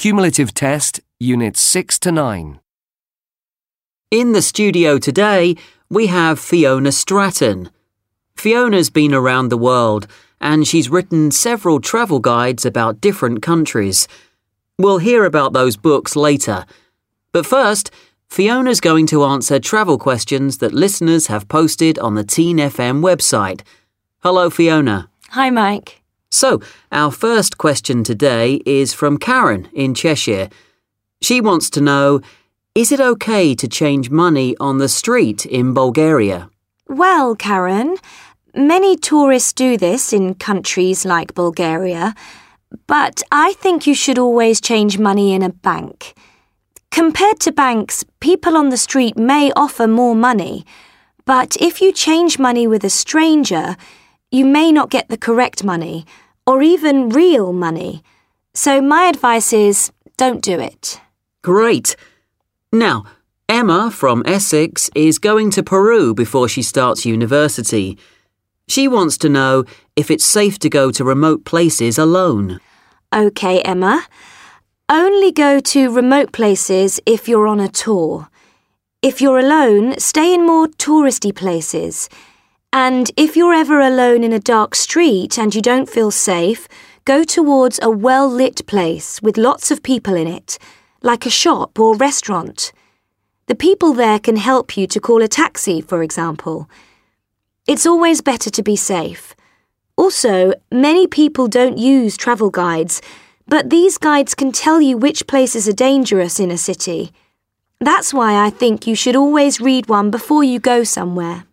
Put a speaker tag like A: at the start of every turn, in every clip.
A: Cumulative Test, Units 6 to 9.
B: In the studio today, we have Fiona Stratton. Fiona's been around the world and she's written several travel guides about different countries. We'll hear about those books later. But first, Fiona's going to answer travel questions that listeners have posted on the Teen FM website. Hello, Fiona.
C: Hi, Mike.
B: So, our first question today is from Karen in Cheshire. She wants to know, is it okay to change money on the street in Bulgaria?
C: Well, Karen, many tourists do this in countries like Bulgaria, but I think you should always change money in a bank. Compared to banks, people on the street may offer more money, but if you change money with a stranger, you may not get the correct money, or even real money. So my advice is, don't do it.
B: Great. Now, Emma from Essex is going to Peru before she starts university. She wants to know if it's safe to go to remote places alone.
C: Okay, Emma. Only go to remote places if you're on a tour. If you're alone, stay in more touristy places. And if you're ever alone in a dark street and you don't feel safe, go towards a well-lit place with lots of people in it, like a shop or restaurant. The people there can help you to call a taxi, for example. It's always better to be safe. Also, many people don't use travel guides, but these guides can tell you which places are dangerous in a city. That's why I think you should always read one before you go somewhere.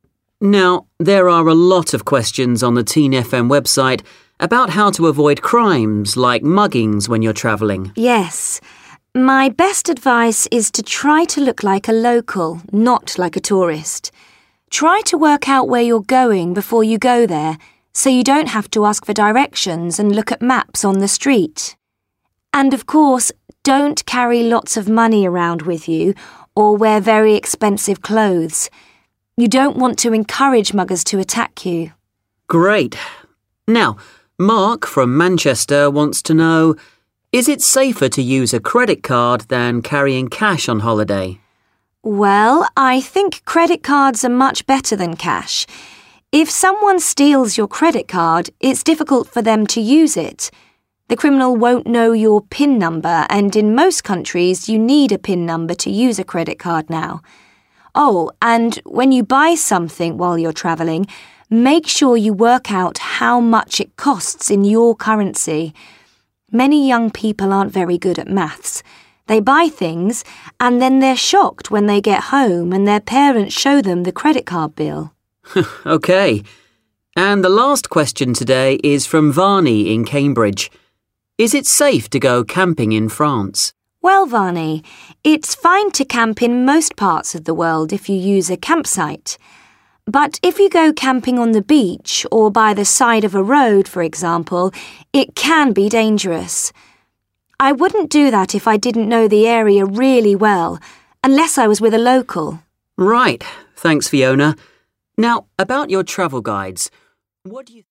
B: Now, there are a lot of questions on the Teen FM website about how to avoid crimes like muggings when you're travelling.
C: Yes. My best advice is to try to look like a local, not like a tourist. Try to work out where you're going before you go there, so you don't have to ask for directions and look at maps on the street. And of course, don't carry lots of money around with you or wear very expensive clothes. You don't want to encourage muggers to attack you.
B: Great. Now, Mark from Manchester wants to know, is it safer to use a credit card than carrying cash on holiday?
C: Well, I think credit cards are much better than cash. If someone steals your credit card, it's difficult for them to use it. The criminal won't know your PIN number, and in most countries you need a PIN number to use a credit card now. Oh, and when you buy something while you're travelling, make sure you work out how much it costs in your currency. Many young people aren't very good at maths. They buy things and then they're shocked when they get home and their parents show them the credit card bill.
B: OK. And the last question today is from Varney in Cambridge. Is it safe to go camping in France?
C: Well, Varney, it's fine to camp in most parts of the world if you use a campsite. But if you go camping on the beach or by the side of a road, for example, it can be dangerous. I wouldn't do that if I didn't know the area really well, unless I was with a local.
B: Right. Thanks, Fiona. Now, about your travel guides, what do you